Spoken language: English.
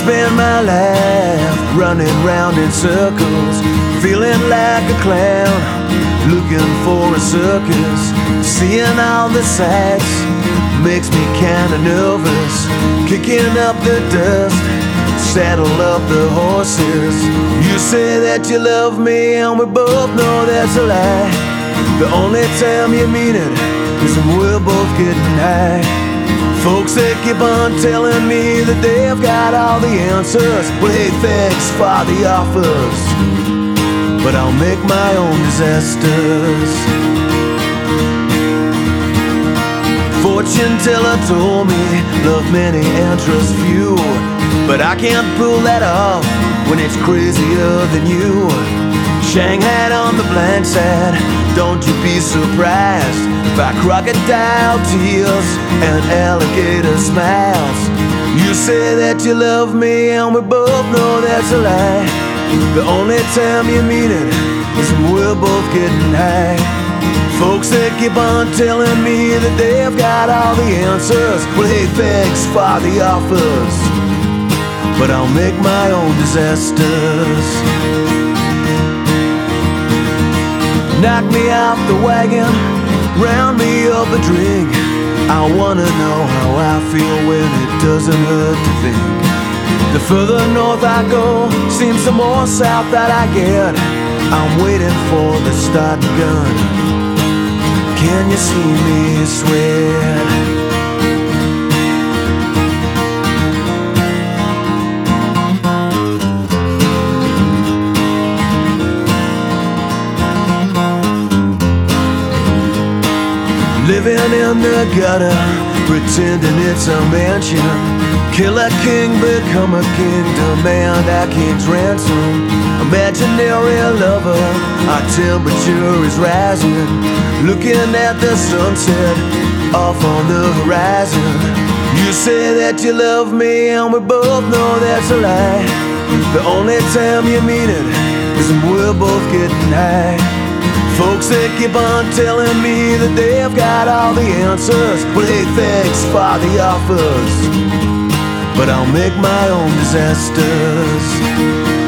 spend my life running round in circles, feeling like a clown, looking for a circus. Seeing all the sights makes me kinda nervous. Kicking up the dust, saddle up the horses. You say that you love me and we both know that's a lie. The only time you mean it is when we're both getting high. Folks, they keep on telling me that they've got all the answers. Well, hey, thanks for the offers, but I'll make my own disasters. Fortune teller told me love many and trust few, but I can't pull that off when it's crazier than you. Shanghai on the blind side, don't you be surprised by crocodile tears and alligator smiles. You say that you love me and we both know that's a lie. The only time you mean it is when we're both getting high. Folks, they keep on telling me that they've got all the answers. Well, hey, thanks for the offers, but I'll make my own disasters. Knock me off the wagon, round me up a drink. I wanna know how I feel when it doesn't hurt to think. The further north I go, seems the more south that I get. I'm waiting for the starting gun. Can you see me sweat? Living in the gutter, pretending it's a mansion. Kill a king, become a king, demand our king's ransom. Imaginary lover, our temperature is rising. Looking at the sunset off on the horizon. You say that you love me and we both know that's a lie. The only time you mean it is when we're both getting high. Folks, they keep on telling me that they've got all the answers. Well, hey, thanks for the offers, but I'll make my own disasters.